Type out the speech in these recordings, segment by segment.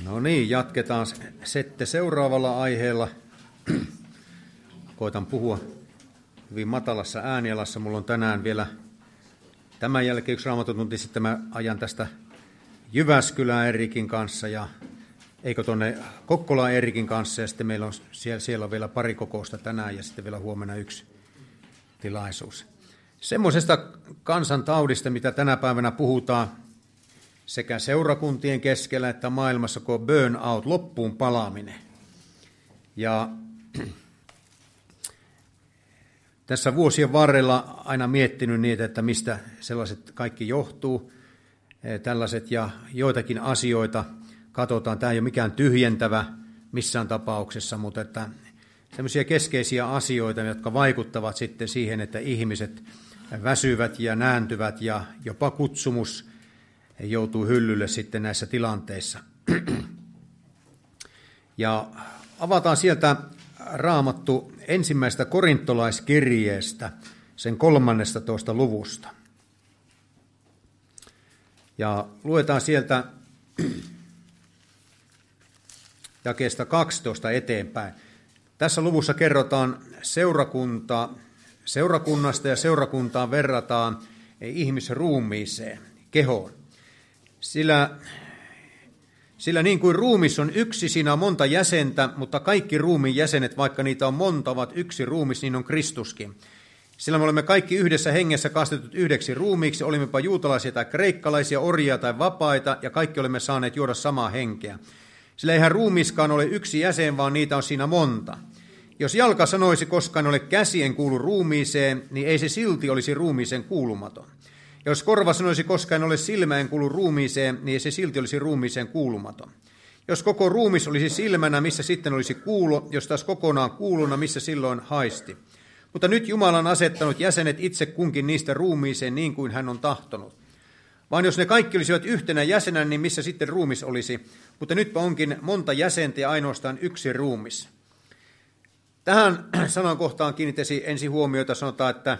No niin, jatketaan sitten seuraavalla aiheella. Koitan puhua hyvin matalassa äänialassa. Mulla on tänään vielä tämän jälkeen yksi Raamattotunti, sitten mä ajan tästä Jyväskylään Erikin kanssa ja eikö tuonne Kokkolaan Erikin kanssa ja sitten meillä on siellä on vielä pari kokousta tänään ja sitten vielä huomenna yksi tilaisuus. Semmoisesta kansantaudista, mitä tänä päivänä puhutaan sekä seurakuntien keskellä että maailmassa, kuin burnout, loppuun palaaminen. Ja tässä vuosien varrella aina miettinyt niitä, että mistä sellaiset kaikki johtuu, tällaiset ja joitakin asioita katsotaan. Tämä ei ole mikään tyhjentävä missään tapauksessa, mutta että sellaisia keskeisiä asioita, jotka vaikuttavat sitten siihen, että ihmiset väsyvät ja nääntyvät ja jopa kutsumus joutuu hyllylle sitten näissä tilanteissa. Ja avataan sieltä Raamattu ensimmäisestä korintolaiskirjeestä, sen 13. luvusta. Ja luetaan sieltä jakeesta 12 eteenpäin. Tässä luvussa kerrotaan seurakunnasta ja seurakuntaa verrataan ihmisruumiiseen, kehoon. Sillä niin kuin ruumis on yksi, siinä on monta jäsentä, mutta kaikki ruumiin jäsenet, vaikka niitä on monta, ovat yksi ruumis, niin on Kristuskin. Sillä me olemme kaikki yhdessä hengessä kastetut yhdeksi ruumiiksi, olimmepa juutalaisia tai kreikkalaisia, orjia tai vapaita, ja kaikki olemme saaneet juoda samaa henkeä. Sillä eihän ruumiskaan ole yksi jäsen, vaan niitä on siinä monta. Jos jalka sanoisi, koska en ole käsi, en kuulu ruumiiseen, niin ei se silti olisi ruumiiseen kuulumaton. Ja jos korva sanoisi, koska en ole silmä, en kuulu ruumiiseen, niin ei se silti olisi ruumiiseen kuulumaton. Jos koko ruumis olisi silmänä, missä sitten olisi kuulo, jos taas kokonaan kuuluna, missä silloin haisti. Mutta nyt Jumala on asettanut jäsenet itse kunkin niistä ruumiiseen niin kuin hän on tahtonut. Vaan jos ne kaikki olisivat yhtenä jäsenä, niin missä sitten ruumis olisi? Mutta nytpä onkin monta jäsentä ja ainoastaan yksi ruumis. Tähän sanankohtaan kiinnittäisi ensin huomiota, sanotaan, että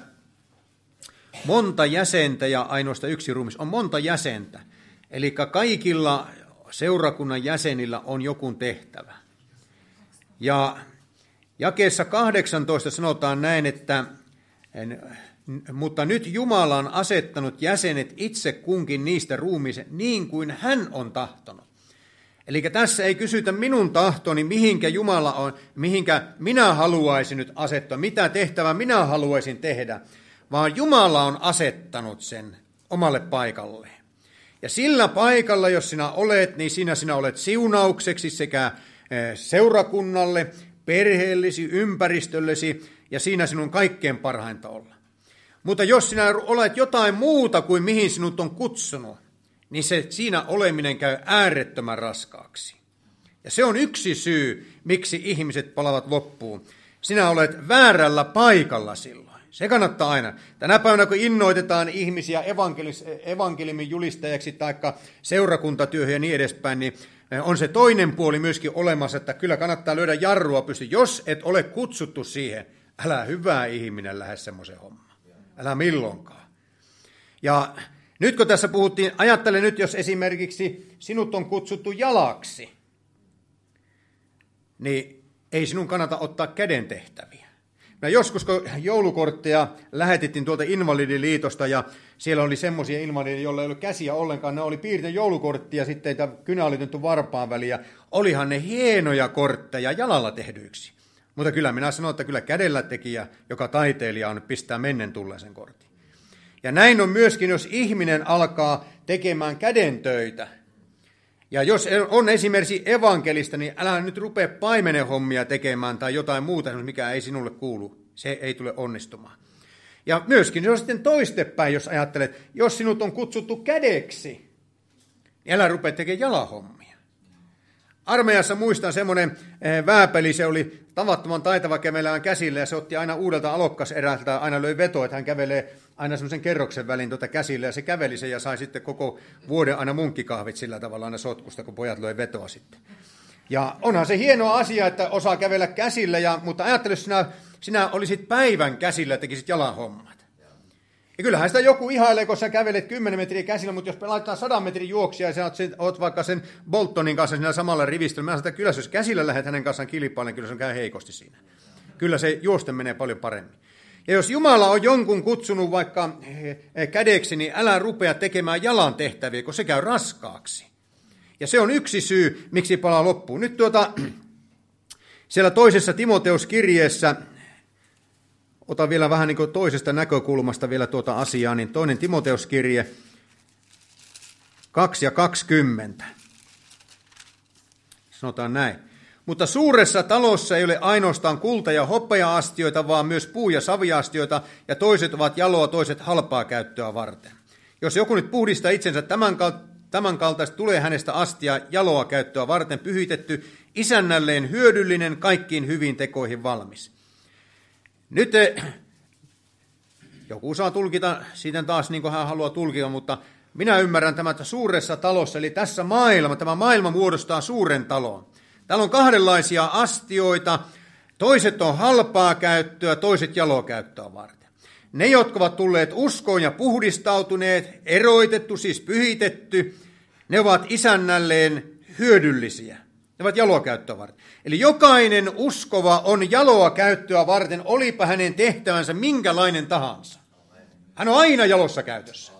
monta jäsentä ja ainoastaan yksi ruumis. On monta jäsentä. Eli kaikilla seurakunnan jäsenillä on joku tehtävä. Ja jakeessa 18 sanotaan näin, että mutta nyt Jumala on asettanut jäsenet itse kunkin niistä ruumiiseen niin kuin hän on tahtonut. Eli tässä ei kysytä minun tahtoni, mihinkä Jumala on, mihinkä minä haluaisin nyt asettua, mitä tehtävää minä haluaisin tehdä, vaan Jumala on asettanut sen omalle paikalleen. Ja sillä paikalla, jos sinä olet, niin sinä olet siunaukseksi sekä seurakunnalle, perheellesi, ympäristöllesi, ja siinä sinun kaikkein parhainta olla. Mutta jos sinä olet jotain muuta kuin mihin sinut on kutsunut, niin siinä oleminen käy äärettömän raskaaksi. Ja se on yksi syy, miksi ihmiset palavat loppuun. Sinä olet väärällä paikalla silloin. Se kannattaa aina. Tänä päivänä, kun innoitetaan ihmisiä evankeliumin julistajaksi tai seurakuntatyöhön ja niin edespäin, niin on se toinen puoli myöskin olemassa, että kyllä kannattaa lyödä jarrua pystyyn. Jos et ole kutsuttu siihen, älä hyvä ihminen lähde semmoiseen hommaan. Älä milloinkaan. Ja nyt kun tässä puhuttiin, ajattele nyt, jos esimerkiksi sinut on kutsuttu jalaksi, niin ei sinun kannata ottaa käden tehtäviä. No joskus, kun joulukortteja lähetettiin tuolta Invalidiliitosta, ja siellä oli semmoisia invalideja, joilla ei ollut käsiä ollenkaan, ne oli piirtänyt joulukorttia, sitten kynä oli otettu varpaan väliin, ja olihan ne hienoja kortteja jalalla tehdyiksi. Mutta kyllä minä sanon, että kyllä kädellä tekijä, joka taiteilija on, pistää mennen tulleen sen kortin. Ja näin on myöskin, jos ihminen alkaa tekemään kädentöitä. Ja jos on esimerkiksi evankelista, niin älä nyt rupea paimenenhommia tekemään tai jotain muuta, mikä ei sinulle kuulu. Se ei tule onnistumaan. Ja myöskin se on sitten toistepäin, jos ajattelet, jos sinut on kutsuttu kädeksi, niin älä rupea tekemään jalahommia. Armeijassa muistan semmoinen vääpeli, se oli tavattoman taitava kävelemään käsillä ja se otti aina uudelta alokkaserältä, aina löi vetoa, että hän kävelee aina semmoisen kerroksen väliin käsillä ja se käveli sen ja sai sitten koko vuoden aina munkkikahvit sillä tavalla aina sotkusta, kun pojat löi vetoa sitten. Ja onhan se hieno asia, että osaa kävellä käsillä, mutta ajattele, jos sinä olisit päivän käsillä ja tekisit jalanhommat. Ja kyllähän sitä joku ihailee, kun sä kävelet 10 metriä käsillä, mutta jos laitetaan 100 metrin juoksia ja sä oot vaikka sen Boltonin kanssa siinä samalla rivistöllä, mä sanon, että kyllä jos käsillä lähdet hänen kanssaan kilpailemaan, kyllä se käy heikosti siinä. Kyllä se juosten menee paljon paremmin. Ja jos Jumala on jonkun kutsunut vaikka kädeksi, niin älä rupea tekemään jalan tehtäviä, kun se käy raskaaksi. Ja se on yksi syy, miksi palaa loppuun. Nyt siellä toisessa Timoteuskirjeessä, otan vielä vähän niin kuin toisesta näkökulmasta vielä tuota asiaa, niin toinen Timoteuskirje 2:20. Sanotaan näin. Mutta suuressa talossa ei ole ainoastaan kulta- ja hopea-astioita, vaan myös puu- ja saviastioita, ja toiset ovat jaloa, toiset halpaa käyttöä varten. Jos joku nyt puhdistaa itsensä tämän kaltaista, tulee hänestä astia jaloa käyttöä varten pyhitetty, isännälleen hyödyllinen, kaikkiin hyviin tekoihin valmis. Nyt joku saa tulkita siitä taas niin kuin hän haluaa tulkita, mutta minä ymmärrän tämän, että suuressa talossa, eli tässä tämä maailma muodostaa suuren talon. Täällä on kahdenlaisia astioita, toiset on halpaa käyttöä, toiset jalokäyttöä varten. Ne, jotka ovat tulleet uskoon ja puhdistautuneet, eroitettu, siis pyhitetty, ne ovat isännälleen hyödyllisiä. Ne ovat jaloa käyttöä varten. Eli jokainen uskova on jaloa käyttöä varten, olipa hänen tehtävänsä minkälainen tahansa. Hän on aina jalossa käytössä.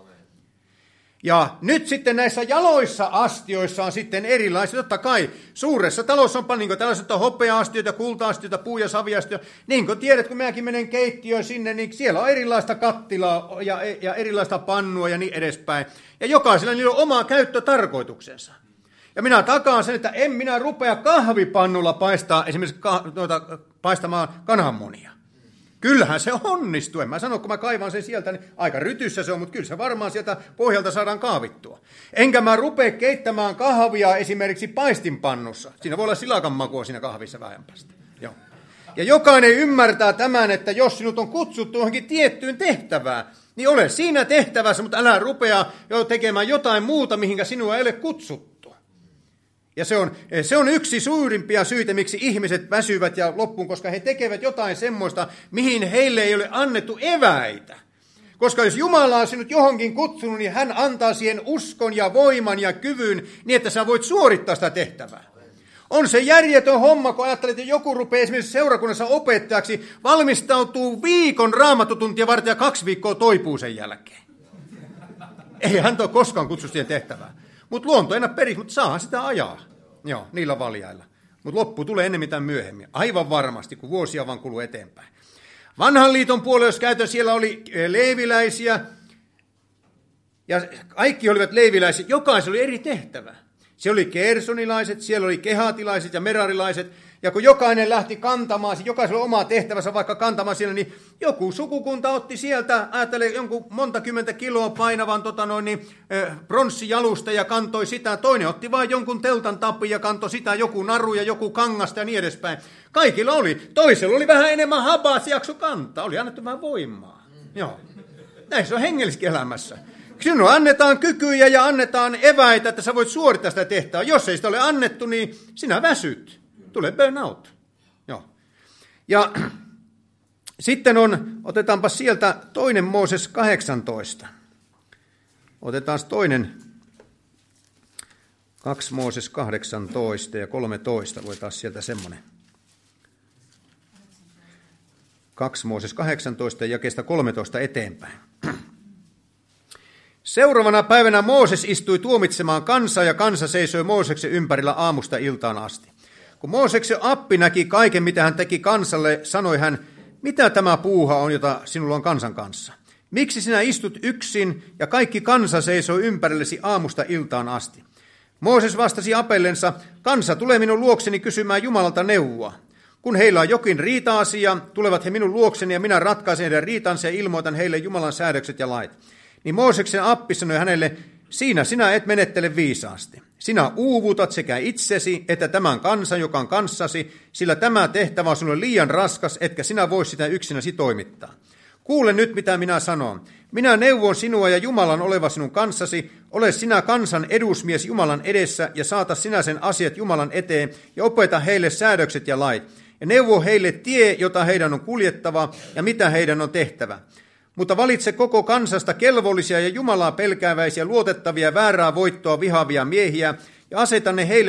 Ja nyt sitten näissä jaloissa astioissa on sitten erilaisia. Totta kai suuressa talossa on niin tällaiset hopea-astioita, kulta-astioita, puu- ja saviastioita. Niin kuin tiedät, kun minäkin menen keittiöön sinne, niin siellä on erilaista kattilaa ja erilaista pannua ja niin edespäin. Ja jokaisella niillä on oma käyttötarkoituksensa. Ja minä takaan sen, että en minä rupea kahvipannulla paistamaan kananmunia. Kyllähän se onnistuu. En mä sano, kun mä kaivan sen sieltä, niin aika rytyssä se on, mutta kyllä se varmaan sieltä pohjalta saadaan kaavittua. Enkä mä rupea keittämään kahvia esimerkiksi paistinpannussa. Siinä voi olla silakan makua siinä kahvissa vähempästä. Joo. Ja jokainen ymmärtää tämän, että jos sinut on kutsuttu johonkin tiettyyn tehtävään, niin ole siinä tehtävässä, mutta älä rupea jo tekemään jotain muuta, mihinkä sinua ei ole kutsuttu. Ja se on yksi suurimpia syitä, miksi ihmiset väsyvät ja loppuun, koska he tekevät jotain semmoista, mihin heille ei ole annettu eväitä. Koska jos Jumala on sinut johonkin kutsunut, niin hän antaa siihen uskon ja voiman ja kyvyn, niin että sä voit suorittaa sitä tehtävää. On se järjetön homma, kun ajattelet, että joku rupeaa esimerkiksi seurakunnassa opettajaksi, valmistautuu viikon raamattutuntia varten ja 2 viikkoa toipuu sen jälkeen. Ei hän ole koskaan kutsu siihen tehtävään. Mutta luonto enää periksi, mutta saa sitä ajaa. Joo, niillä valjailla. Mutta loppu tulee ennemmin tai myöhemmin. Aivan varmasti, kun vuosia vaan kuluu eteenpäin. Vanhan liiton puolella, jos käytön, siellä oli leeviläisiä. Ja kaikki olivat leeviläisiä. Jokaisella oli eri tehtävä. Siellä oli kersonilaiset, siellä oli kehatilaiset ja merarilaiset. Ja kun jokainen lähti kantamaan, jokaisella oma tehtävänsä vaikka kantamaan siellä, niin joku sukukunta otti sieltä, ajattelee jonkun monta kymmentä kiloa painavan pronssijalusta ja kantoi sitä. Toinen otti vain jonkun teltan tapin ja kantoi sitä, joku naru ja joku kangasta ja niin edespäin. Kaikilla oli. Toisella oli vähän enemmän hapaa, se jakso kantaa. Oli annettu vähän voimaa. Joo. Näin se on hengellisessä elämässä. Sinulle annetaan kykyjä ja annetaan eväitä, että sä voit suorittaa sitä tehtävää. Jos ei sitä ole annettu, niin sinä väsyt. Tulee burnout. Joo. Ja sitten otetaanpa sieltä toinen Mooses 18. Otetaan toinen 2 Mooses 18 ja 13. Voitaisiin sieltä semmoinen. 2 Mooses 18 ja jakeesta 13 eteenpäin. Seuraavana päivänä Mooses istui tuomitsemaan kansaa ja kansa seisoi Mooseksen ympärillä aamusta iltaan asti. Kun Mooseksen appi näki kaiken, mitä hän teki kansalle, sanoi hän, mitä tämä puuha on, jota sinulla on kansan kanssa? Miksi sinä istut yksin ja kaikki kansa seisoo ympärillesi aamusta iltaan asti? Mooses vastasi apellensa, kansa tulee minun luokseni kysymään Jumalalta neuvoa. Kun heillä on jokin riita-asia, tulevat he minun luokseni ja minä ratkaisen heidän riitansa ja ilmoitan heille Jumalan säädökset ja lait. Niin Mooseksen appi sanoi hänelle, siinä sinä et menettele viisaasti. Sinä uuvutat sekä itsesi että tämän kansan, joka on kanssasi, sillä tämä tehtävä on sinulle liian raskas, etkä sinä voi sitä yksinäsi toimittaa. Kuule nyt, mitä minä sanon. Minä neuvon sinua ja Jumalan oleva sinun kanssasi. Ole sinä kansan edusmies Jumalan edessä ja saata sinä sen asiat Jumalan eteen ja opeta heille säädökset ja lait. Ja neuvo heille tie, jota heidän on kuljettava ja mitä heidän on tehtävä. Mutta valitse koko kansasta kelvollisia ja Jumalaa pelkääväisiä, luotettavia, väärää voittoa vihaavia miehiä, ja aseta ne heille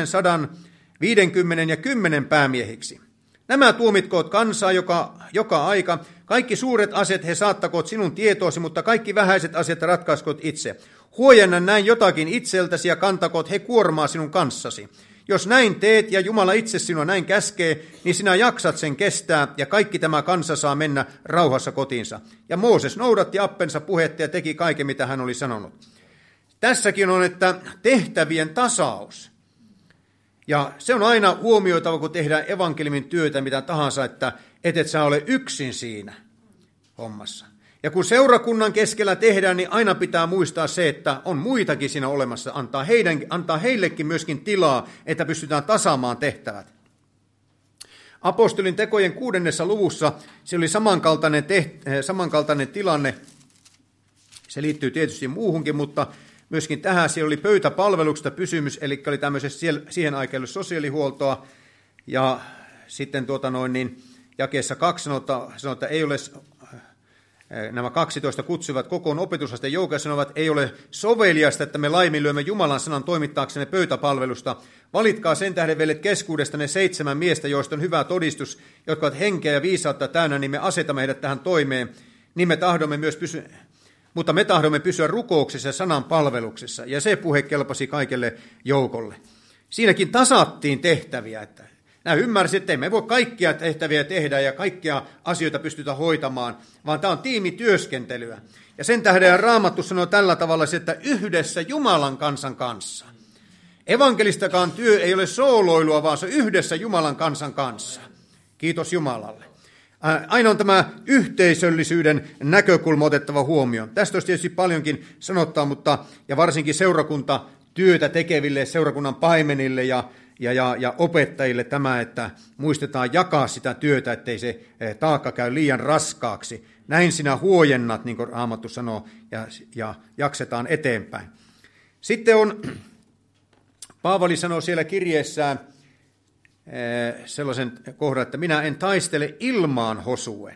1,150 ja 10 päämiehiksi. Nämä tuomitkoot kansaa joka aika. Kaikki suuret asiat he saattakoot sinun tietoosi, mutta kaikki vähäiset asiat ratkaiskoot itse. Huojenna näin jotakin itseltäsi ja kantakoot he kuormaa sinun kanssasi. Jos näin teet ja Jumala itse sinua näin käskee, niin sinä jaksat sen kestää ja kaikki tämä kansa saa mennä rauhassa kotiinsa. Ja Mooses noudatti appensa puhetta ja teki kaiken, mitä hän oli sanonut. Tässäkin on, että tehtävien tasaus. Ja se on aina huomioitava, kun tehdään evankeliumin työtä, mitä tahansa, että et sä ole yksin siinä hommassa. Ja kun seurakunnan keskellä tehdään, niin aina pitää muistaa se, että on muitakin siinä olemassa. Antaa heillekin myöskin tilaa, että pystytään tasaamaan tehtävät. Apostolin tekojen 6. luvussa se oli samankaltainen tilanne. Se liittyy tietysti muuhunkin, mutta myöskin tähän siellä oli pöytäpalveluksesta pysymys, eli oli tämmöisessä siihen aikaan sosiaalihuoltoa. Ja sitten jakeessa 2 sanotaan, että ei ole, nämä 12 kutsuivat kokoon opetusasteen joukkoon ja sanovat, ei ole soveliasta, että me laiminlyömme Jumalan sanan toimittaaksemme pöytäpalvelusta. Valitkaa sen tähden veljet keskuudesta ne 7 miestä, joista on hyvä todistus, jotka ovat henkeä ja viisautta täynnä, niin me asetamme heidät tähän toimeen. Niin mutta me tahdomme pysyä rukouksessa ja sanan palveluksessa. Ja se puhe kelpasi kaikelle joukolle. Siinäkin tasattiin tehtäviä, että nämä ymmärsivät, että emme voi kaikkia tehtäviä tehdä ja kaikkia asioita pystytä hoitamaan, vaan tämä on tiimityöskentelyä. Ja sen tähden Raamattu sanoo tällä tavalla, että yhdessä Jumalan kansan kanssa. Evankelistakaan työ ei ole sooloilua, vaan se on yhdessä Jumalan kansan kanssa. Kiitos Jumalalle. Aina on tämä yhteisöllisyyden näkökulma otettava huomioon. Tästä olisi tietysti paljonkin sanottaa, mutta ja varsinkin seurakuntatyötä tekeville, seurakunnan paimenille ja opettajille tämä, että muistetaan jakaa sitä työtä, ettei se taakka käy liian raskaaksi. Näin sinä huojennat, niin kuin Raamattu sanoo, ja jaksetaan eteenpäin. Sitten Paavali sanoo siellä kirjeessään sellaisen kohdan, että minä en taistele ilmaan hosuen.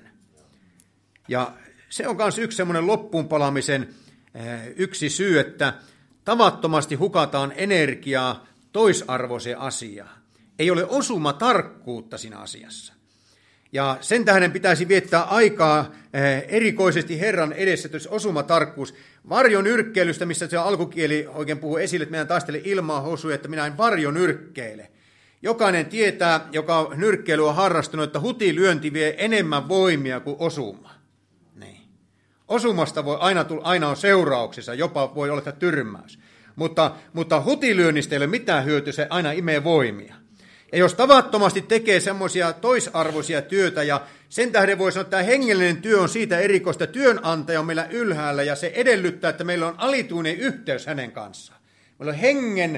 Ja se on myös yksi semmoinen loppuunpalamisen yksi syy, että tavattomasti hukataan energiaa toisarvoiseen asiaan. Ei ole osumatarkkuutta siinä asiassa. Ja sen tähden pitäisi viettää aikaa erikoisesti Herran edessä, että olisi osumatarkkuus. Varjonyrkkeilystä, missä se alkukieli oikein puhuu esille, että minä en taistele ilmaa hosuja, että minä en varjonyrkkeile. Jokainen tietää, joka nyrkkeily on harrastunut, että hutilyönti vie enemmän voimia kuin osuma. Niin. Osumasta voi aina on seurauksissa, jopa voi olla tyrmäys. Mutta hutilyönnistä ei ole mitään hyötyä, se aina imee voimia. Ja jos tavattomasti tekee semmoisia toisarvoisia työtä, ja sen tähden voi sanoa, että tämä hengellinen työ on siitä erikoista, työnantaja on meillä ylhäällä, ja se edellyttää, että meillä on alituinen yhteys hänen kanssaan. Meillä on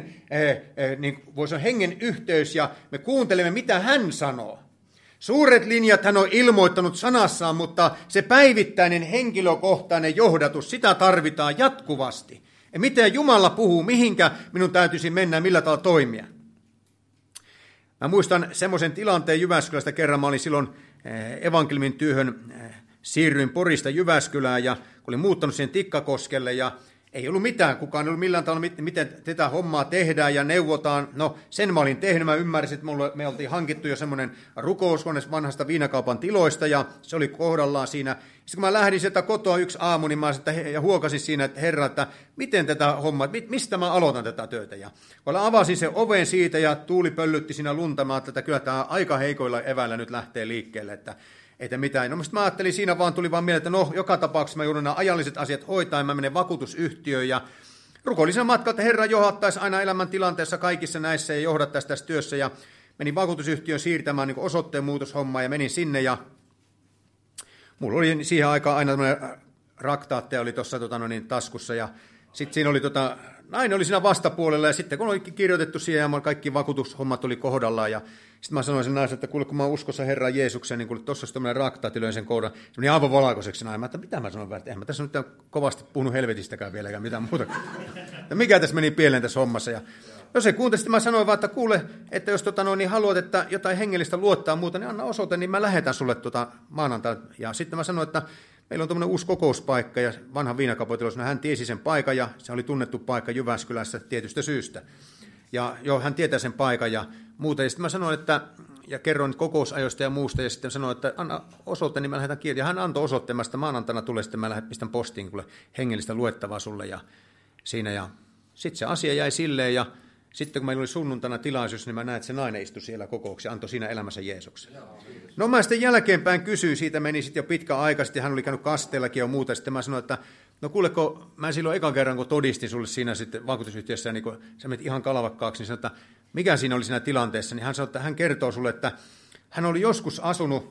hengen yhteys, ja me kuuntelemme, mitä hän sanoo. Suuret linjat hän on ilmoittanut sanassaan, mutta se päivittäinen henkilökohtainen johdatus, sitä tarvitaan jatkuvasti. Ja miten Jumala puhuu, mihinkä minun täytyisi mennä ja millä tavalla toimia. Mä muistan semmoisen tilanteen Jyväskylästä kerran. Mä olin silloin evankeliumin työhön, siirryin Porista Jyväskylään ja olin muuttanut siihen Tikkakoskelle ja ei ollut mitään. Kukaan ei ollut millään tavalla, miten tätä hommaa tehdään ja neuvotaan. No sen mä olin tehnyt. Mä ymmärsin, että me oltiin hankittu jo semmoinen rukoushuone vanhasta viinakaupan tiloista ja se oli kohdallaan siinä. Sitten kun mä lähdin sieltä kotoa yksi aamu, niin mä ja huokasin siinä, että Herra, että miten tätä hommaa, mistä mä aloitan tätä työtä. Ja kun avasin sen oven siitä ja tuuli pöllytti siinä lunta, mä ajattelin, että kyllä tämä aika heikoilla eväillä nyt lähtee liikkeelle, että mitään. No mä ajattelin, siinä tuli vaan mieleen, että no joka tapauksessa mä joudun nämä ajalliset asiat hoitaa, ja mä menen vakuutusyhtiöön ja rukoilin sen matkan, että Herra johdattaisi aina elämäntilanteessa kaikissa näissä ja johdattaisi tässä työssä ja menin vakuutusyhtiöön siirtämään niin osoitteen muutoshommaa ja menin sinne ja mulla oli siihen aikaan aina tämmöinen raktaatteja oli tuossa taskussa ja sitten siinä oli nainen oli siinä vastapuolella ja sitten kun oli kirjoitettu siihen ja kaikki vakuutushommat oli kohdallaan ja sitten mä sanoin sen naisen, että kuule kun mä oon uskossa Herran Jeesukseen, niin kuule tuossa olisi tämmöinen raktaatti, löin sen kohdan. Se meni aivan valkoiseksi nainen. Mä että mitä mä sanoin, että eihän mä tässä nyt kovasti puhunut helvetistäkään vieläkään mitään muuta. Ja mikä tässä meni pieleen tässä hommassa. Ja jos ei kuuntele, sitten mä sanoin vaan, että kuule, että jos niin haluat, että jotain hengellistä luottaa muuta, niin anna osoite, niin mä lähetän sulle maanantaina. Ja sitten mä sanoin, että meillä on tuommoinen uusi kokouspaikka ja vanha viinakapotilos, no hän tiesi sen paikan ja se oli tunnettu paikka Jyväskylässä tietystä syystä. Ja joo, hän tietää sen paikan ja muuta. Ja sitten mä sanoin, ja kerroin kokousajoista ja muusta, ja sitten sanoin, että anna osoite, niin mä lähetän kirjan. Ja hän antoi osoitteen, että maanantaina tulee, sitten mä pistän postiin kuule hengellistä luettavaa sulle ja siinä. Ja sitten se asia jäi silleen, ja sitten kun meillä oli sunnuntaina tilaisuus, niin mä näin, että se nainen istui siellä kokouksessa ja antoi siinä elämänsä Jeesuksen. No mä sitten jälkeenpäin kysyin, siitä meni sitten jo pitkä aika, sitten hän oli käynyt kasteellakin ja muuta, sitten mä sanoin, että no kuuleko, mä silloin ekan kerran, kun todistin sulle siinä sitten vakuutusyhtiössä, niin kun sä menit ihan kalavakkaaksi, niin sanoin, että mikä siinä oli siinä tilanteessa, niin hän sanoi, että hän kertoo sulle, että hän oli joskus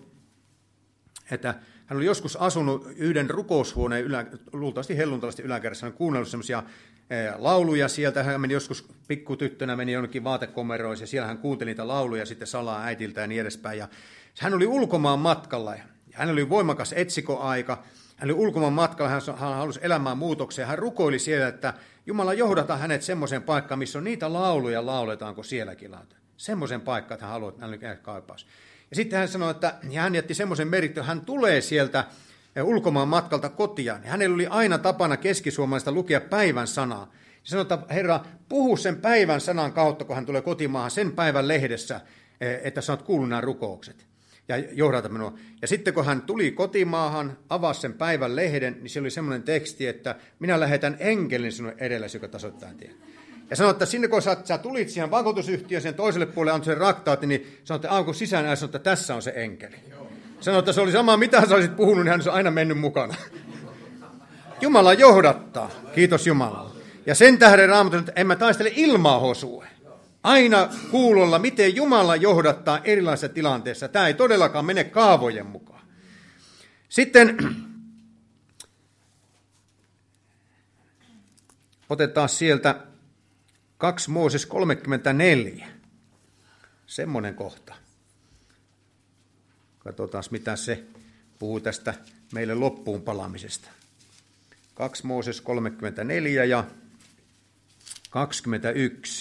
asunut yhden rukoushuoneen, luultavasti helluntalaisten yläkerrassa, hän on kuunnellut semmoisia lauluja sieltä, hän meni joskus pikkutyttönä, meni jonnekin vaatekomeroissa, ja siellä hän kuunteli niitä lauluja sitten salaa äitiltä ja niin edespäin, ja hän oli ulkomaan matkalla, ja hän oli voimakas etsikoaika, hän oli ulkomaan matkalla, hän halusi elämään muutoksia, hän rukoili siellä, että Jumala johdata hänet semmoiseen paikkaan, missä on niitä lauluja, lauletaanko sielläkin lauluja. Semmoisen paikkaan, että hän haluaa, että hän oli kaipaus. Ja sitten hän sanoi, että ja hän jätti semmoisen merittön, hän tulee sieltä ulkomaan matkalta kotiaan. Ja hänellä oli aina tapana keskisuomalaista lukea päivän sanaa. Ja sanoi, että Herra, puhu sen päivän sanan kautta, kun hän tulee kotimaahan, sen päivän lehdessä, että sä oot kuullut nämä rukoukset. Ja johdata minua. Ja sitten kun hän tuli kotimaahan, avasi sen päivän lehden, niin siellä oli semmoinen teksti, että minä lähetän enkelin sinun edellesi, joka tasoittaa tien. Ja sanoi, että sinne kun sä tulit siihen vakuutusyhtiöön, sen toiselle puolelle antoi sen raktaati, niin sanoi, että aukon sisään ja sanoi, että tässä on se enkeli. Sanoi, että se oli sama, mitä sä olisit puhunut, niin hän olisi aina mennyt mukana. Jumala johdattaa. Kiitos Jumala. Ja sen tähden Raamattu, että en mä taistele ilmaa hosue. Aina kuulolla, miten Jumala johdattaa erilaisissa tilanteissa. Tämä ei todellakaan mene kaavojen mukaan. Sitten otetaan sieltä 2 Mooses 34. Semmoinen kohta. Katsotaan, mitä se puhuu tästä meille loppuun palaamisesta. 2 Mooses 34 ja 21.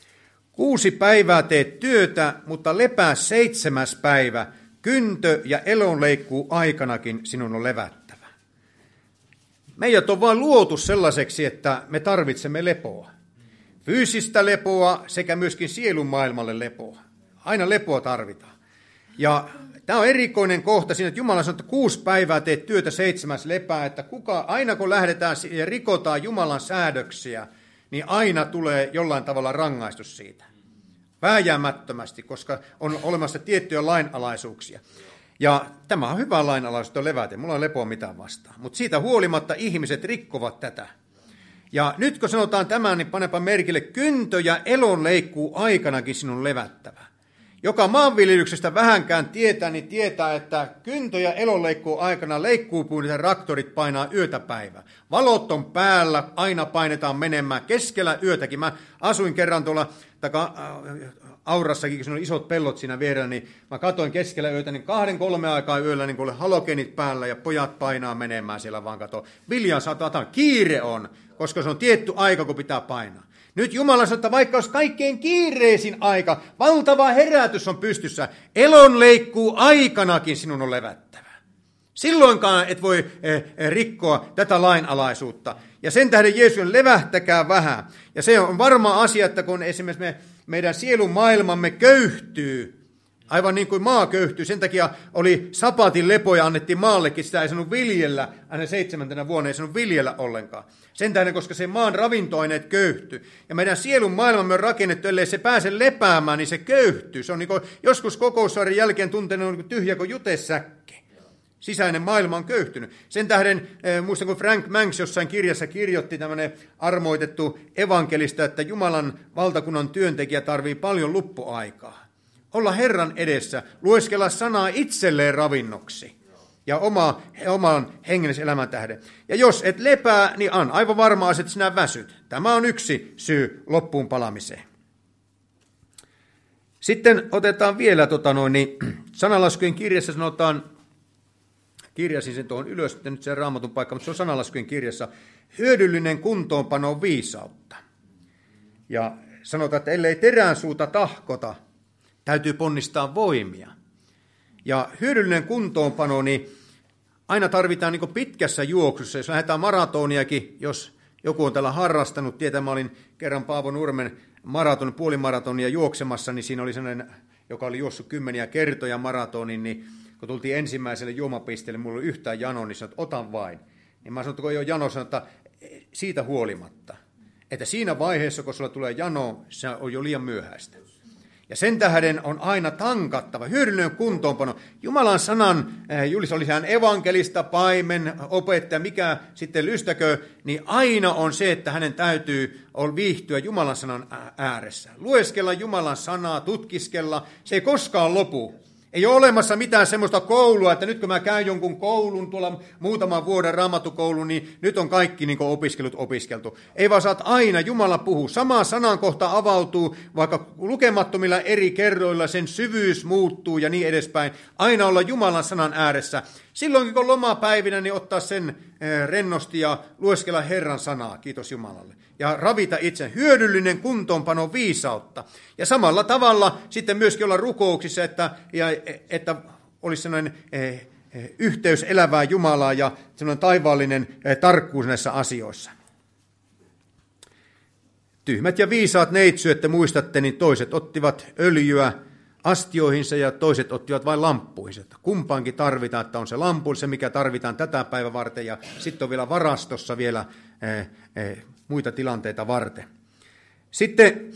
6 päivää teet työtä, mutta lepää 7. päivä. Kyntö ja elonleikkuu aikanakin sinun on levättävä. Meidät on vain luotu sellaiseksi, että me tarvitsemme lepoa. Fyysistä lepoa sekä myöskin sielun maailmalle lepoa. Aina lepoa tarvitaan. Ja tämä on erikoinen kohta siinä, että Jumala sanoo, että 6 päivää teet työtä, 7. lepää, että aina kun lähdetään ja rikotaan Jumalan säädöksiä, niin aina tulee jollain tavalla rangaistus siitä. Vääjäämättömästi, koska on olemassa tiettyjä lainalaisuuksia. Ja tämä on hyvä lainalaisuus, on levätä. Mulla on lepoa mitään vastaan. Mutta siitä huolimatta ihmiset rikkovat tätä. Ja nyt kun sanotaan tämän, niin panepa merkille, kyntö ja elon leikkuu aikanakin sinun levättävä. Joka maanviljelyksestä vähänkään tietää, niin tietää, että kyntö ja elonleikkuu aikana leikkuupuun traktorit painaa yötä päivää. Valot on päällä, aina painetaan menemään keskellä yötäkin. Mä asuin kerran tuolla Aurassakin, kun siinä oli isot pellot siinä vierellä, niin mä katsoin keskellä yötä, niin 2-3 aikaa yöllä, niin kun oli halogenit päällä ja pojat painaa menemään siellä vaan katsoa. Viljaa saattaa, kiire on, koska se on tietty aika, kun pitää painaa. Nyt Jumala sanoo, että vaikka olisi kaikkein kiireisin aika, valtava herätys on pystyssä, elon leikkuu aikanakin sinun on levättävä. Silloinkaan et voi rikkoa tätä lainalaisuutta. Ja sen tähden Jeesuksen levähtäkää vähän. Ja se on varma asia, että kun esimerkiksi meidän sielun maailmamme köyhtyy, aivan niin kuin maa köyhtyy, sen takia oli sapatin lepo ja annettiin maallekin, sitä ei saanut viljellä, aina 7. vuonna ei saanut viljellä ollenkaan. Sen tähden, koska se maan ravintoaineet köyhtyy. Ja meidän sielun maailmamme on rakennettu, ellei se pääse lepäämään, niin se köyhtyy. Se on niin kuin joskus kokoussaaren jälkeen tuntenut niin tyhjä kuin jutesäkki. Sisäinen maailma on köyhtynyt. Sen tähden, muistan kun Frank Manx jossain kirjassa kirjoitti tämmöinen armoitettu evankelista, että Jumalan valtakunnan työntekijä tarvii paljon luppuaikaa. Olla Herran edessä, lueskella sanaa itselleen ravinnoksi ja oman hengellisen elämän tähden. Ja jos et lepää, niin on aivan varma asia, että sinä väsyt. Tämä on yksi syy loppuun palamiseen. Sitten otetaan vielä Sanalaskujen kirjassa sanotaan, kirjasin sen tuohon ylös, että nyt se Raamatun paikka, mutta se on Sanalaskujen kirjassa, hyödyllinen kuntoonpano on viisautta. Ja sanotaan, että ellei terään suuta tahkota, täytyy ponnistaa voimia. Ja hyödyllinen kuntoonpano, niin aina tarvitaan niin pitkässä juoksussa, jos lähdetään maratoniakin, jos joku on täällä harrastanut, tietää, mä olin kerran Paavo Nurmen puolimaratonia juoksemassa, niin siinä oli sellainen, joka oli juossut 10 kertoja maratonin, niin kun tultiin ensimmäiselle juomapisteelle, mulla oli yhtään jano, niin sanoin, että otan vain. Niin mä sanoin, että kun ei ole jano, sanoin, että siitä huolimatta, että siinä vaiheessa, kun sulla tulee jano, se on jo liian myöhäistä. Ja sen tähden on aina tankattava, hyödyllinen kuntoonpano. Jumalan sanan, Julis oli hän evankelista, paimen, opettaja, mikä sitten lystäkö, niin aina on se, että hänen täytyy viihtyä Jumalan sanan ääressä. Lueskella Jumalan sanaa, tutkiskella, se ei koskaan lopu. Ei ole olemassa mitään semmoista koulua, että nyt kun mä käyn jonkun koulun, tuolla muutaman vuoden raamattukoulun, niin nyt on kaikki niin opiskelut opiskeltu. Ei vaan saat aina, Jumala puhuu. Sama sanankohta avautuu, vaikka lukemattomilla eri kerroilla sen syvyys muuttuu ja niin edespäin. Aina olla Jumalan sanan ääressä. Silloinkin kun lomapäivinä, niin ottaa sen rennosti ja lueskella Herran sanaa, kiitos Jumalalle. Ja ravita itse, hyödyllinen kuntoonpano viisautta. Ja samalla tavalla sitten myöskin olla rukouksissa, että olisi sellainen yhteys elävää Jumalaa ja sellainen taivaallinen tarkkuus näissä asioissa. Tyhmät ja viisaat neitsyötte muistatte, niin toiset ottivat öljyä astioihinsa ja toiset ottivat vain lamppuihinsa. Kumpaankin tarvitaan, että on se lampu, se mikä tarvitaan tätä päivää varten ja sitten on vielä varastossa vielä muita tilanteita varten. Sitten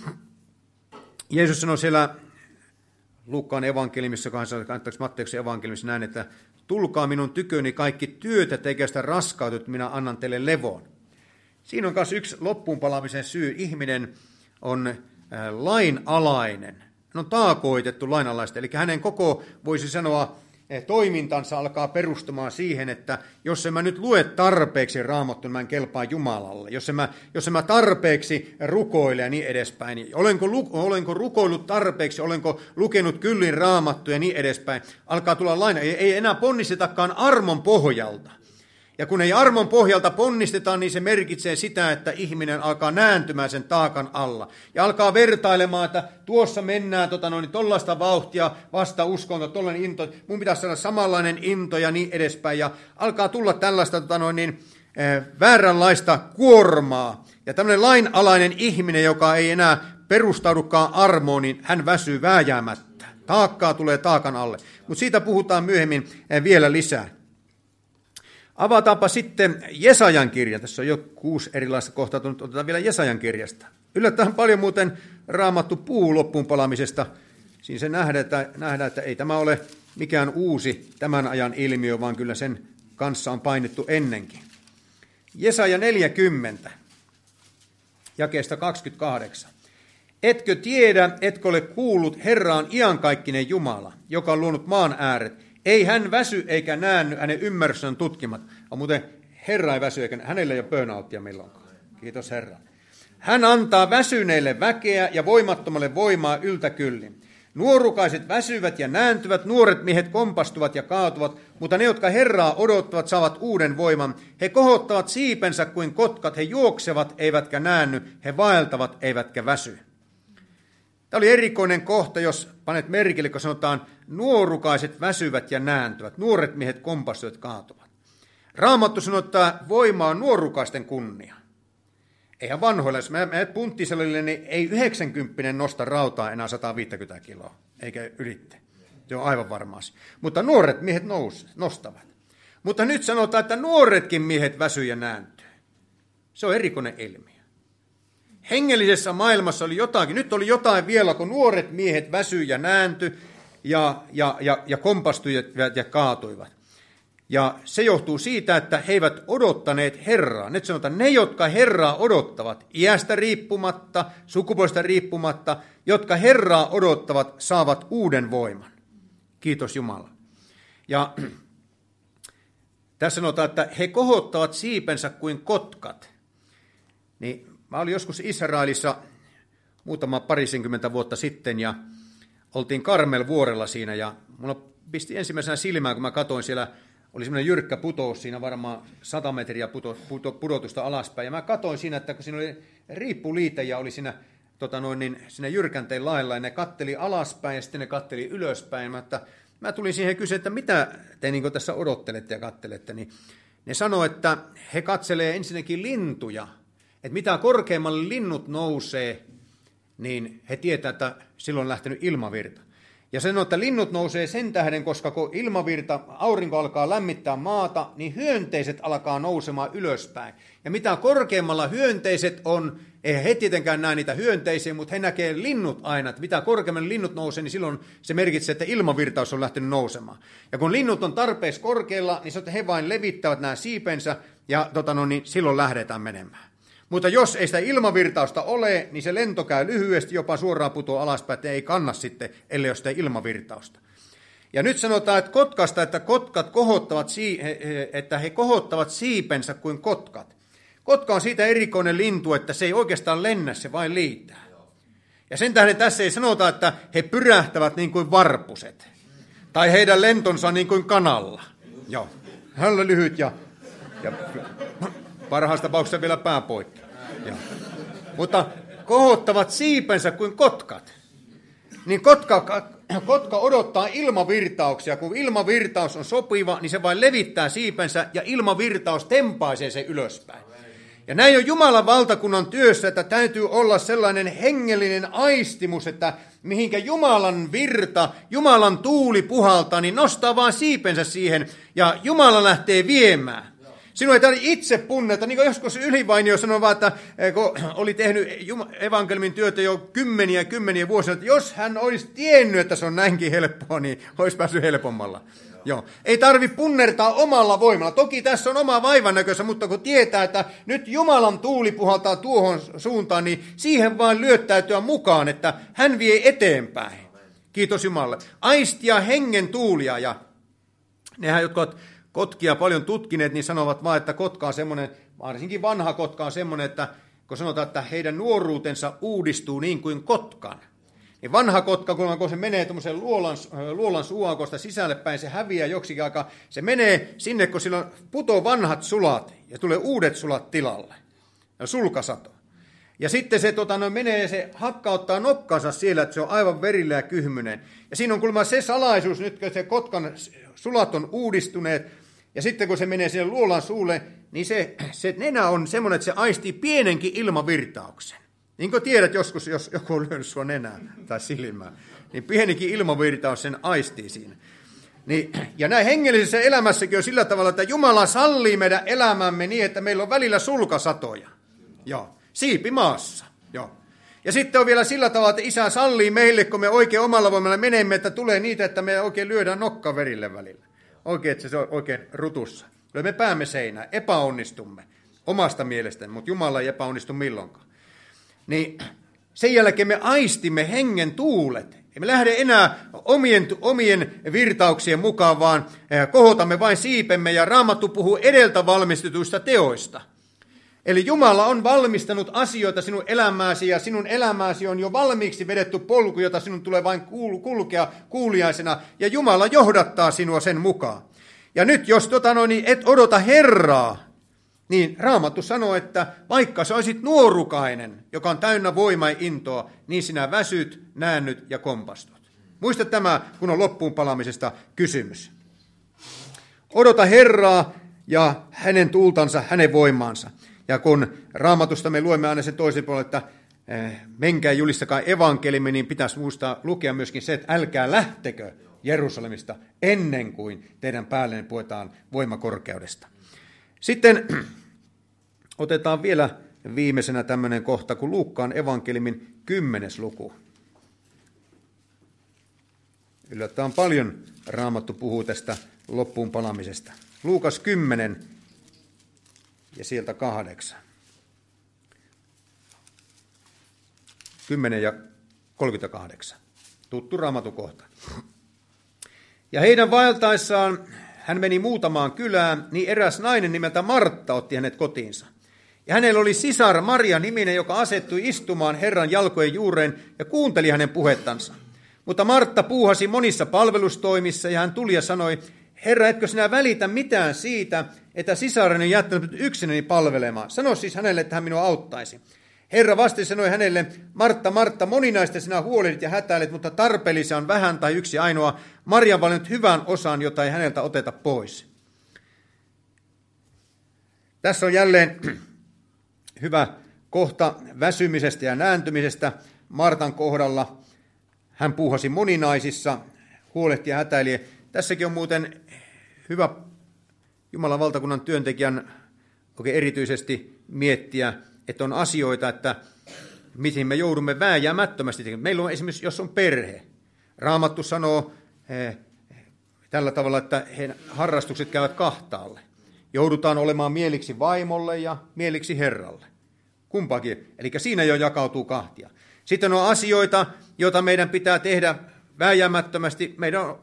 Jeesus sanoi siellä Luukkaan evankeliumissa, Matteuksen evankeliumissa näin, että tulkaa minun tyköni kaikki työtä tekevästä raskautet, että minä annan teille levon. Siinä on myös yksi loppuunpalamisen syy. Ihminen on lainalainen. Hän on taakoitettu lainalaista, eli hänen koko, voisi sanoa, toimintansa alkaa perustumaan siihen, että jos en mä nyt lue tarpeeksi Raamattua, niin mä en kelpaa Jumalalle. Jos en mä tarpeeksi rukoile ja niin edespäin, niin olenko rukoillut tarpeeksi, olenko lukenut kyllin Raamattua ja niin edespäin, alkaa tulla laina. Ei enää ponnistetakaan armon pohjalta. Ja kun ei armon pohjalta ponnisteta, niin se merkitsee sitä, että ihminen alkaa nääntymään sen taakan alla. Ja alkaa vertailemaan, että tuossa mennään tollaista vauhtia, vasta uskonto, tollainen into, mun pitäisi saada samanlainen into ja niin edespäin. Ja alkaa tulla tällaista vääränlaista kuormaa. Ja tämmöinen lainalainen ihminen, joka ei enää perustaudukaan armoon, niin hän väsyy vääjäämättä. Taakkaa tulee taakan alle. Mutta siitä puhutaan myöhemmin vielä lisää. Avataanpa sitten Jesajan kirja. Tässä on jo 6 erilaista kohtaa, otetaan vielä Jesajan kirjasta. Yllättävän paljon muuten Raamattu puhuu loppuun palamisesta. Siinä se nähdään, että ei tämä ole mikään uusi tämän ajan ilmiö, vaan kyllä sen kanssa on painittu ennenkin. Jesaja 40, jakeesta 28. Etkö tiedä, etkö ole kuullut, Herra on iankaikkinen Jumala, joka on luonut maan ääret. Ei hän väsy eikä näänny, hänen ymmärrys on tutkimat. Muuten Herra ei väsy eikä hänellä ei ole burnouttia milloinkaan. Kiitos Herra. Hän antaa väsyneille väkeä ja voimattomalle voimaa yltäkyllin. Nuorukaiset väsyvät ja nääntyvät, nuoret miehet kompastuvat ja kaatuvat, mutta ne, jotka Herraa odottavat, saavat uuden voiman. He kohottavat siipensä kuin kotkat, he juoksevat eivätkä näänny, he vaeltavat eivätkä väsy. Tämä oli erikoinen kohta, jos panet merkille, kun sanotaan, nuorukaiset väsyvät ja nääntyvät, nuoret miehet kompastuvat kaatuvat. Raamattu sanoo, että voima on nuorukaisten kunnia. Eihän vanhoilla, jos menet punttisalille, niin ei 90 nosta rautaa enää 150 kiloa, eikä ylitte. Se on aivan varma asia. Mutta nuoret miehet nostavat. Mutta nyt sanotaan, että nuoretkin miehet väsyy ja nääntyy. Se on erikoinen ilmiö. Hengellisessä maailmassa oli jotakin, nyt oli jotain vielä, kun nuoret miehet väsyy ja näänty ja kompastuivat ja kaatuivat. Ja se johtuu siitä, että he eivät odottaneet Herraa. Nyt sanotaan, ne, jotka Herraa odottavat, iästä riippumatta, sukupuolesta riippumatta, jotka Herraa odottavat, saavat uuden voiman. Kiitos Jumala. Ja tässä sanotaan, että he kohottavat siipensä kuin kotkat. Niin, mä olin joskus Israelissa parisenkymmentä vuotta sitten ja oltiin Karmel-vuorella siinä ja mulla pisti ensimmäisenä silmään, kun mä katsoin siellä, oli semmoinen jyrkkä putous siinä, varmaan 100 metriä pudotusta alaspäin. Ja mä katsoin siinä, että kun siinä oli riippuliite ja oli siinä, siinä jyrkänteen lailla ja ne katteli alaspäin ja sitten ne katteli ylöspäin. Mä mä tulin siihen kysyä, että mitä te niin tässä odottelette ja kattelette, niin ne sanoo, että he katselee ensinnäkin lintuja, että mitä korkeammalle linnut nousee, niin he tietää, että silloin on lähtenyt ilmavirta. Ja sanoo, että linnut nousee sen tähden, koska kun ilmavirta, aurinko alkaa lämmittää maata, niin hyönteiset alkaa nousemaan ylöspäin. Ja mitä korkeammalla hyönteiset on, ei he tietenkään näe niitä hyönteisiä, mutta he näkee linnut aina, että mitä korkeammalle linnut nousee, niin silloin se merkitsee, että ilmavirtaus on lähtenyt nousemaan. Ja kun linnut on tarpeeksi korkealla, niin he vain levittävät nämä siipensä ja niin silloin lähdetään menemään. Mutta jos ei sitä ilmavirtausta ole, niin se lento käy lyhyesti, jopa suoraan putoaa alaspäin, että ei kanna sitten, ellei ole sitä ilmavirtausta. Ja nyt sanotaan, että kotkasta, että kotkat että he kohottavat siipensä kuin kotkat. Kotka on siitä erikoinen lintu, että se ei oikeastaan lennä, se vain liitää. Ja sen tähden tässä ei sanota, että he pyrähtävät niin kuin varpuset. Tai heidän lentonsa niin kuin kanalla. Joo, hän on lyhyt ja parhaassa tapauksessa vielä pää poikki. Joo. Mutta kohottavat siipensä kuin kotkat. Niin kotka odottaa ilmavirtauksia. Kun ilmavirtaus on sopiva, niin se vain levittää siipensä ja ilmavirtaus tempaisee sen ylöspäin. Ja näin on Jumalan valtakunnan työssä, että täytyy olla sellainen hengellinen aistimus, että mihinkä Jumalan virta, Jumalan tuuli puhaltaa, niin nostaa vaan siipensä siihen ja Jumala lähtee viemään. Sinun ei tarvitse itse punneta, niin kuin joskus Ylivainio sanoi vaan, että kun oli tehnyt evankeliumin työtä jo kymmeniä vuosia, että jos hän olisi tiennyt, että se on näinkin helppoa, niin olisi päässyt helpommalla. Joo. Ei tarvitse punnertaa omalla voimalla. Toki tässä on oma vaivan näkössä, mutta kun tietää, että nyt Jumalan tuuli puhaltaa tuohon suuntaan, niin siihen vaan lyöttäytyä mukaan, että hän vie eteenpäin. Kiitos Jumalalle. Aistia hengen tuulia ja nehän, jotka ovat kotkia paljon tutkineet, niin sanovat vaan, että kotka on semmoinen, varsinkin vanha kotka on semmoinen, että kun sanotaan, että heidän nuoruutensa uudistuu niin kuin kotkan. Niin vanha kotka, kun se menee tuommoisen luolan suuaukosta sisälle päin, se häviää joksikin aikaa. Se menee sinne, kun silloin putoo vanhat sulat ja tulee uudet sulat tilalle. Ja sulkasato. Ja sitten se menee ja se hakkauttaa nokkansa siellä, että se on aivan verillä ja kyhmynen. Ja siinä on kuulemma se salaisuus nyt, kun se kotkan sulat on uudistuneet. Ja sitten kun se menee sinne luolan suulle, niin se nenä on semmoinen, että se aistii pienenkin ilmavirtauksen. Niin kuin tiedät joskus, jos joku on lyönyt sua nenään tai silmään, niin pienikin ilmavirtaus sen aistii siinä. Niin, ja näin hengellisessä elämässäkin on sillä tavalla, että Jumala sallii meidän elämämme niin, että meillä on välillä sulkasatoja. Joo, siipimaassa. Joo. Ja sitten on vielä sillä tavalla, että Isä sallii meille, kun me oikein omalla voimalla menemme, että tulee niitä, että me oikein lyödään nokka verille välillä. Oikein, että se on oikein rutussa. Lyömme päämme seinään, epäonnistumme omasta mielestämme, mutta Jumala ei epäonnistu milloinkaan. Niin sen jälkeen me aistimme hengen tuulet. Emme lähde enää omien virtauksien mukaan, vaan kohotamme vain siipemme ja Raamattu puhuu edeltä valmistetuista teoista. Eli Jumala on valmistanut asioita sinun elämääsi ja sinun elämääsi on jo valmiiksi vedetty polku, jota sinun tulee vain kulkea kuuliaisena ja Jumala johdattaa sinua sen mukaan. Ja nyt jos et odota Herraa, niin Raamattu sanoo, että vaikka sä olisit nuorukainen, joka on täynnä voimaa ja intoa, niin sinä väsyt, näännyt ja kompastut. Muista tämä, kun on loppuun palaamisesta kysymys. Odota Herraa ja hänen tultansa, hänen voimaansa. Ja kun Raamatusta me luemme aina sen toisen puolella, että menkää julistakaa evankeliumi, niin pitäisi muistaa lukea myöskin se, että älkää lähtekö Jerusalemista ennen kuin teidän päällenne puetaan voimakorkeudesta. Sitten otetaan vielä viimeisenä tämmöinen kohta, kun Luukkaan evankeliumin 10. luku. Yllättävän paljon Raamattu puhuu tästä loppuun palamisesta. Luukas 10 ja sieltä 8. 10 ja 38. Tuttu Raamatun kohta. Ja heidän vaeltaessaan hän meni muutamaan kylään, niin eräs nainen nimeltä Martta otti hänet kotiinsa. Ja hänellä oli sisar Maria-niminen, joka asettui istumaan Herran jalkojen juureen ja kuunteli hänen puhettansa. Mutta Martta puuhasi monissa palvelustoimissa ja hän tuli ja sanoi, Herra, etkö sinä välitä mitään siitä, että sisareni on jättänyt yksinäni palvelemaan? Sano siis hänelle, että hän minua auttaisi. Herra vastasi sanoi hänelle, Martta, Martta, moninaista sinä huolehdit ja hätäilet, mutta tarpeellisia on vähän tai yksi ainoa. Maria on valinnut hyvän osan, jota ei häneltä oteta pois. Tässä on jälleen hyvä kohta väsymisestä ja nääntymisestä Martan kohdalla. Hän puuhasi moninaisissa, huolehti ja hätäili. Tässäkin on muuten hyvä Jumalan valtakunnan työntekijän oikein erityisesti miettiä, että on asioita, että mihin me joudumme vääjäämättömästi tekemään. Meillä on esimerkiksi, jos on perhe. Raamattu sanoo tällä tavalla, että heidän harrastukset käyvät kahtaalle. Joudutaan olemaan mieliksi vaimolle ja mieliksi Herralle. Kumpakin. Eli siinä jo jakautuu kahtia. Sitten on asioita, joita meidän pitää tehdä vääjäämättömästi. Meidän on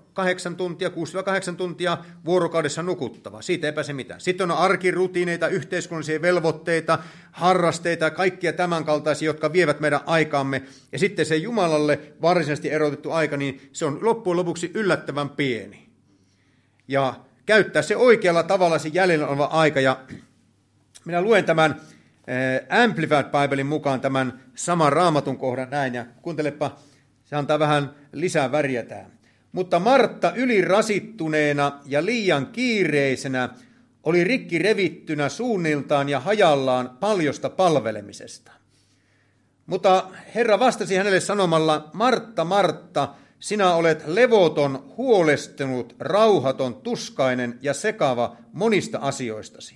6-8 tuntia vuorokaudessa nukuttava. Siitä ei pääse mitään. Sitten on arkirutiineita, yhteiskunnallisia velvoitteita, harrasteita ja kaikkia tämän kaltaisia, jotka vievät meidän aikaamme. Ja sitten se Jumalalle varsinaisesti erotettu aika, niin se on loppujen lopuksi yllättävän pieni. Ja käyttää se oikealla tavalla se jäljellä oleva aika. Ja minä luen tämän Amplified Biblein mukaan tämän saman raamatun kohdan näin. Ja kuuntelepa, se antaa vähän lisää väriä tähän. Mutta Martta ylirasittuneena ja liian kiireisenä oli rikki revittynä suunniltaan ja hajallaan paljosta palvelemisesta. Mutta Herra vastasi hänelle sanomalla, Martta, Martta, sinä olet levoton, huolestunut, rauhaton, tuskainen ja sekava monista asioistasi.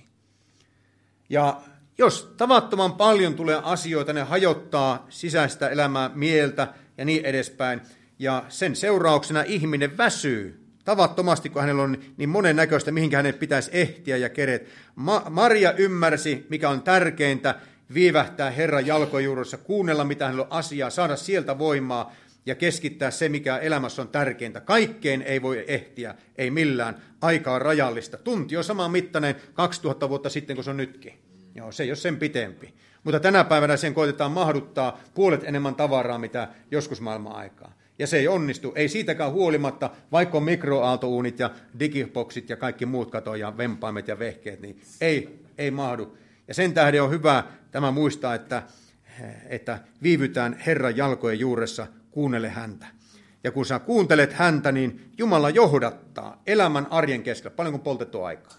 Ja jos tavattoman paljon tulee asioita, ne hajottaa sisäistä elämää, mieltä ja niin edespäin. Ja sen seurauksena ihminen väsyy tavattomasti, kun hänellä on niin monennäköistä, mihinkä hänen pitäisi ehtiä ja keret. Maria ymmärsi, mikä on tärkeintä, viivähtää Herran jalkojuuressa, kuunnella, mitä hänellä on asiaa, saada sieltä voimaa ja keskittää se, mikä elämässä on tärkeintä. Kaikkeen ei voi ehtiä, ei millään. Aika on rajallista. Tunti on saman mittainen 2000 vuotta sitten, kuin se on nytkin. Joo, se ei ole sen pitempi. Mutta tänä päivänä sen koitetaan mahduttaa puolet enemmän tavaraa, mitä joskus maailman aikaa. Ja se ei onnistu. Ei siitäkään huolimatta, vaikka on mikroaaltouunit ja digiboksit ja kaikki muut ja vempaimet ja vehkeet, niin ei mahdu. Ja sen tähden on hyvä tämä muistaa, että viivytään Herran jalkojen juuressa, kuunnele häntä. Ja kun sä kuuntelet häntä, niin Jumala johdattaa elämän arjen keskellä. Paljonko poltettu aikaa?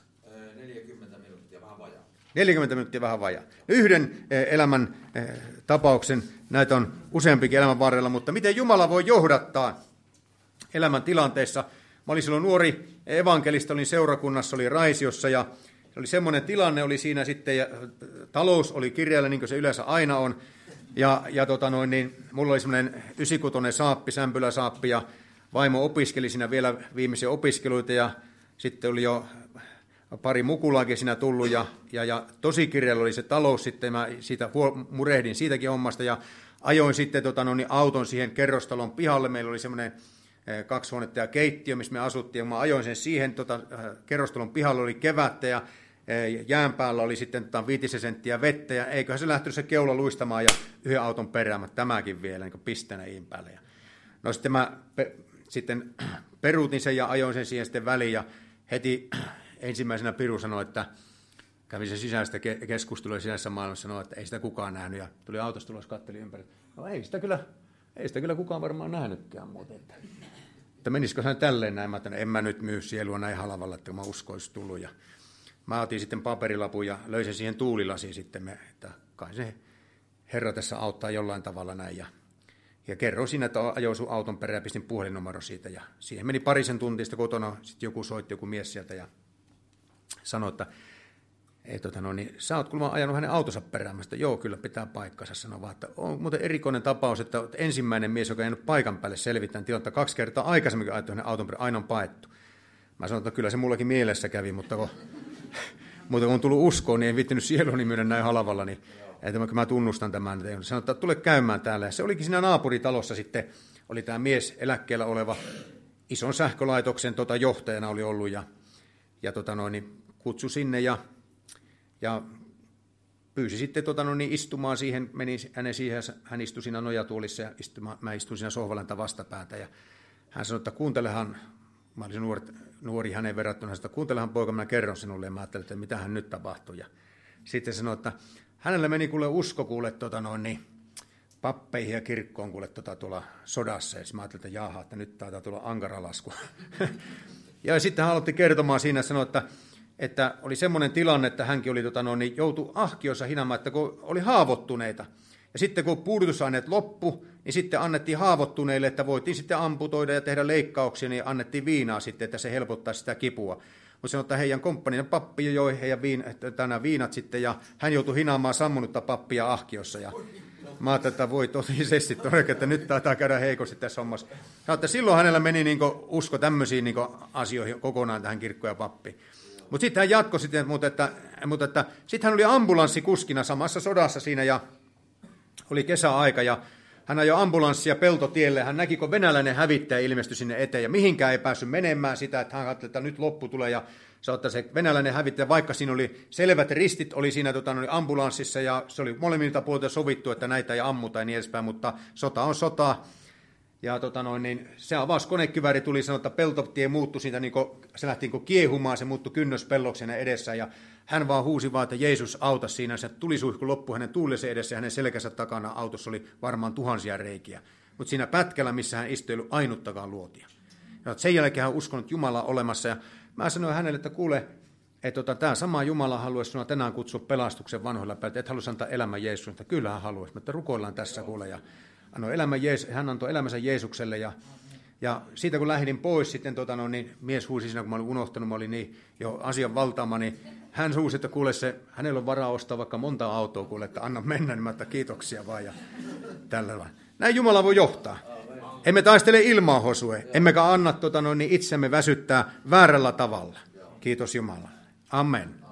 40 minuuttia, vähän vajaa. 40 minuuttia vähän vajaa. Yhden elämän tapauksen, näitä on useampikin elämän varrella, mutta miten Jumala voi johdattaa elämän tilanteessa? Mä olin silloin nuori evankelista, olin seurakunnassa, oli Raisiossa ja oli semmoinen tilanne, oli siinä sitten, ja talous oli kireällä, niin kuin se yleensä aina on, ja niin mulla oli semmoinen 96 saappi, sämpyläsaappi, ja vaimo opiskeli siinä vielä viimeisiä opiskeluita, ja sitten oli jo pari mukulaakin siinä tullut, ja tosi kireällä oli se talous sitten, mä siitä murehdin siitäkin hommasta, ja ajoin sitten auton siihen kerrostalon pihalle, meillä oli semmoinen 2 huonetta ja keittiö, missä me asuttiin, ja mä ajoin sen siihen, kerrostalon pihalla oli kevättä, ja jään päällä oli sitten 5 senttiä vettä, ja eiköhän se lähtenyt se keula luistamaan, ja yhden auton perään, tämäkin vielä, niin pistänä iin päälle. Ja no sitten mä sitten peruutin sen, ja ajoin sen siihen sitten väliin, ja heti ensimmäisenä Piru sanoi, että kävi se sisäistä keskustelua sisäisessä maailmassa, sanoi, että ei sitä kukaan nähnyt, ja tuli autosta tulos, katteli ympäri. No ei sitä kyllä kukaan varmaan nähnytkään muuten. Että menisikö hän tälleen näin? Mä että en mä nyt myy sielua näin halvalla, että mä uskoisin tullut. Ja mä otin sitten paperilapun ja löysin siihen tuulilasiin sitten, että kai se Herra tässä auttaa jollain tavalla näin. Ja kerroin siinä, että ajoin sun auton perään ja pistin puhelinnumero siitä. Ja siihen meni parisen tuntia, sitten kotona sitten joku soitti, joku mies sieltä ja sanoi, että sä oot kuulemma ajanut hänen autonsa perään. Mä sanoin, joo, kyllä pitää paikkansa. Sanoi vaan, että on muuten erikoinen tapaus, että ensimmäinen mies, joka ei jäänyt paikan päälle selvittämään tilannetta 2 kertaa aikaisemmin ajettu hänen auton perään, aina on paettu. Mä sanoin, että kyllä se mullakin mielessä kävi, mutta kun on tullut uskoon, niin en viittinyt sieluni myydä näin halvalla, niin että mä tunnustan tämän. Sanoin, että tule käymään täällä. Ja se olikin siinä naapuritalossa sitten, oli tämä mies eläkkeellä oleva, ison sähkölaitoksen johtajana oli ollut, ja kutsui sinne ja pyysi sitten istumaan siihen, meni hänen siihen, hän istui siinä nojatuolissa ja mä istuin siinä sohvalenta vastapäätä. Ja hän sanoi, että kuuntelehan, mä olisin nuori hänen verrattuna, että kuuntelehan poika, mä kerron sinulle, ja mä ajattelin, että mitähän nyt tapahtuu. Ja sitten sanoi, että hänellä meni kuule usko kuule pappeihin ja kirkkoon kuule tuolla sodassa. Ja mä ajattelin, että jaha, että nyt taitaa tulla ankara lasku. Ja sitten hän aloitti kertomaan siinä, sanoi, että oli semmoinen tilanne, että hänkin oli joutui ahkiossa hinaamaan, että kun oli haavoittuneita. Ja sitten kun puudutusaineet loppu, niin sitten annettiin haavoittuneille, että voitiin sitten amputoida ja tehdä leikkauksia, niin annettiin viinaa sitten, että se helpottaisi sitä kipua. Mutta sanoi, että heidän komppanien pappi joi heidän viinat sitten, ja hän joutui hinaamaan sammunutta pappia ahkiossa. Ja mä ajattelin, että voi totisesti todella, että nyt taitaa käydä heikosti tässä hommassa. Ja että silloin hänellä meni usko tämmöisiin asioihin kokonaan tähän kirkkoon ja pappiin. Mutta sitten hän jatkoi sitten, mutta sitten hän oli ambulanssikuskina samassa sodassa siinä, ja oli kesäaika, ja hän ajoi ambulanssia peltotielle. Hän näki, kun venäläinen hävittäjä ilmestyi sinne eteen, ja mihinkään ei päässyt menemään sitä, että hän ajatteli, että nyt loppu tulee, ja se venäläinen hävittäjä, vaikka siinä oli selvät ristit, oli siinä ambulanssissa, ja se oli molemmilta puolilta sovittu, että näitä ei ammuta ja niin edespäin, mutta sota on sota. Ja se avauskonekyväri tuli, sanoi, että peltotie muuttui siitä, se lähti kiehumaan, se muuttui kynnöspelloksi hänen edessä, ja hän vaan huusi vaan, että Jeesus auta siinä, se tulisuihku loppui hänen tuulensa edessä, ja hänen selkänsä takana autossa oli varmaan tuhansia reikiä. Mutta siinä pätkällä, missä hän istui, ei ollut ainuttakaan luotia. Ja sen jälkeen hän uskonut Jumalaa olemassa, ja mä sanoin hänelle, että kuule, että tämä sama Jumala haluaisi sinua tänään kutsua pelastuksen vanhoilla päivillä, että haluaisi antaa elämän Jeesukselle, että kyllä hän haluaisi, mutta rukoillaan tässä kuule, ja hän antoi elämänsä Jeesukselle, ja siitä kun lähdin pois, sitten mies huusi siinä, kun mä olin unohtanut, mä olin niin jo asian valtaama, niin hän huusi, että kuule hänellä on varaa ostaa vaikka monta autoa, kuule, että anna mennä, niin mä että kiitoksia vaan, ja tällä vaan. Näin Jumala voi johtaa. Emme taistele ilmaa, Hosue, emmekä anna itsemme väsyttää väärällä tavalla. Kiitos Jumalalle. Amen.